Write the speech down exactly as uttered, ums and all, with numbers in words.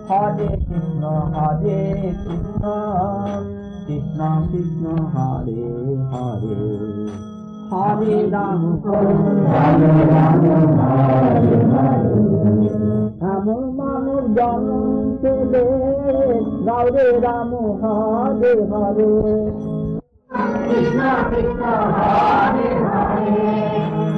Hare Krishna, Hare Krishna, Krishna Krishna, Hare Hare, Hare Rama, Hare Rama, Hare Hare. এমন মানুষ জন্ম পেলে গাওরে রাম হরে হরে, কৃষ্ণ কৃষ্ণ হরে হরে,